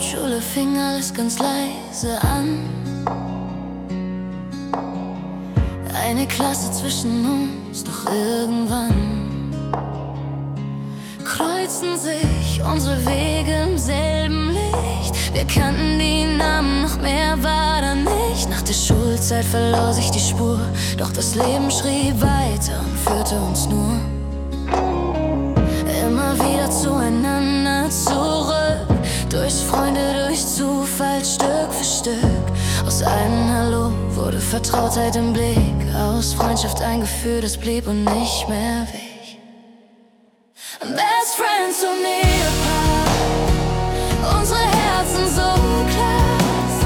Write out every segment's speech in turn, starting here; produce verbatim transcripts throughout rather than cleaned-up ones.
Hauptschule fing alles ganz leise an. Eine Klasse zwischen uns, doch irgendwann kreuzten sich unsere Wege im selben Licht. Wir kannten die Namen, noch mehr war da nicht. Nach der Schulzeit verlor sich die Spur, doch das Leben schrie weiter und führte uns nur immer wieder zueinander zurück. Durch Freunde, durch Zufall, Stück für Stück. Aus einem Hallo wurde Vertrautheit im Blick. Aus Freundschaft ein Gefühl, das blieb und nicht mehr weg. Best Friends und Ehepaar, unsere Herzen so klar.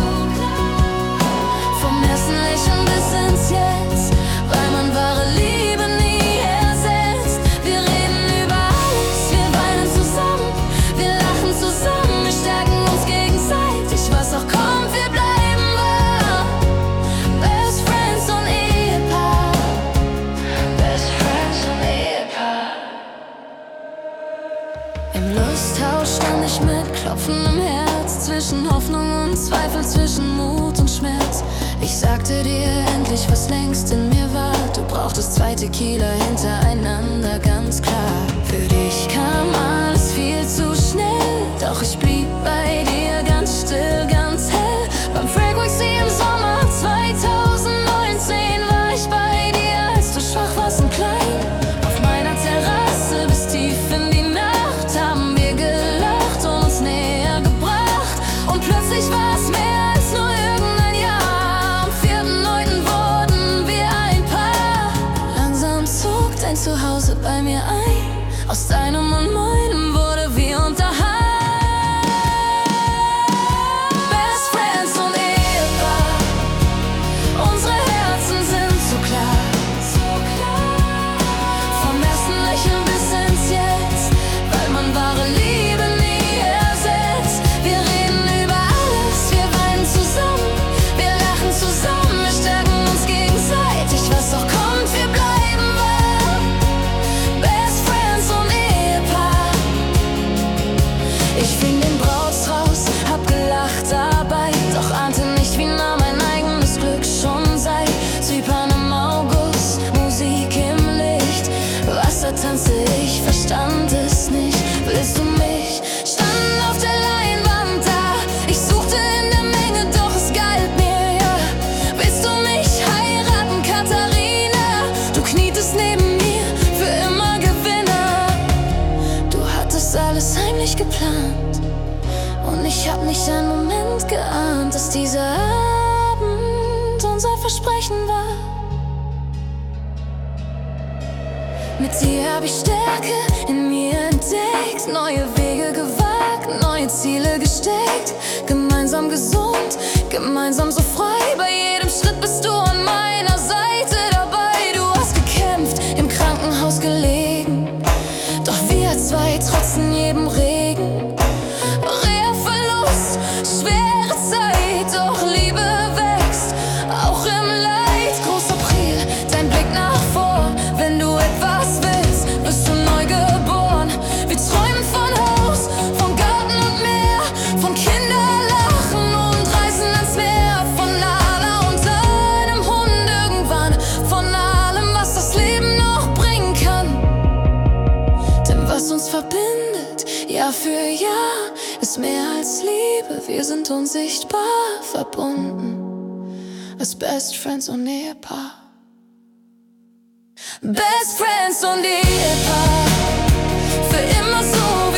Vom ersten Lächeln bis ins Jetzt, weil man wahre Liebe nie ersetzt. Wir reden über alles, wir weinen zusammen, wir lachen zusammen, wir stärken uns gegenseitig. Was auch kommt, wir bleiben wahr. Best Friends und Ehepaar, Best Friends und Ehepaar. Im Lusthaus stand ich mit klopfendem Herz, zwischen Hoffnung und Zweifel, zwischen Mut und Schmerz. Ich sagte dir endlich, was längst in mir war. Du brauchtest zwei Tequila hintereinander, ganz klar. Für dich kam alles viel zu schnell, doch ich blieb bei dir ganz still, ganz hell. Beim Frequency im Sommer zweitausendneunzehn war ich bei dir, als du schwach warst und klein. Auf meiner Terrasse bis tief in die Nacht haben wir gelacht und uns näher gebracht. Und plötzlich war es mehr als nur irgendein Jahr. Am vierten neunten wurden wir ein Paar. Langsam zog dein Zuhause bei mir ein. Aus deinem und meinem wurde wie unter Hand. Best Friends und Ehepaar, unsere Herzen sind so klar. Vom ersten Lächeln bis ins Jetzt, weil man wahre Liebe nie ersetzt. Wir reden über alles, wir weinen zusammen, wir lachen zusammen, wir stärken uns gegenseitig. Was auch kommt, wir bleiben wahr. Best Friends und Ehepaar. Ich fing den Brautstrauß, hab gelacht dabei, doch ahnte nicht, wie nah mein eigenes Glück schon sei. Zypern im August, Musik im Licht, Wasser tanzte ich, verstand es nicht. Willst du mich? Standen auf der Leinwand da, ich suchte in der Menge, doch es galt mir, ja. Willst du mich heiraten, Katharina? Du knietest neben mir, für immer Gewinner. Du hattest alles heimlich geplant und ich hab nicht einen Moment geahnt, dass dieser Abend unser Versprechen war. Mit dir hab ich Stärke in mir entdeckt, neue Wege gewagt, neue Ziele gesteckt. Gemeinsam gesund, gemeinsam so frei, bei jedem Schritt bist du an meiner Seite dabei. Du hast gekämpft, im Krankenhaus gelegen, doch wir zwei trotzen jedem Regen. Reher Verlust, schwere Zeit, doch Liebe wächst, auch im Leid. Großer April, dein Blick nach vorn, wenn du etwas willst, bist du neu geboren. Wir träumen von Haus, von Garten und Meer, von Kinderlachen und Reisen ans Meer, von Nala und einem Hund irgendwann, von allem, was das Leben noch bringen kann. Denn was uns verbindet, Jahr für Jahr, ist mehr als Liebe. Wir sind unsichtbar verbunden, als Best Friends und Ehepaar. Best Friends und Ehepaar, für immer so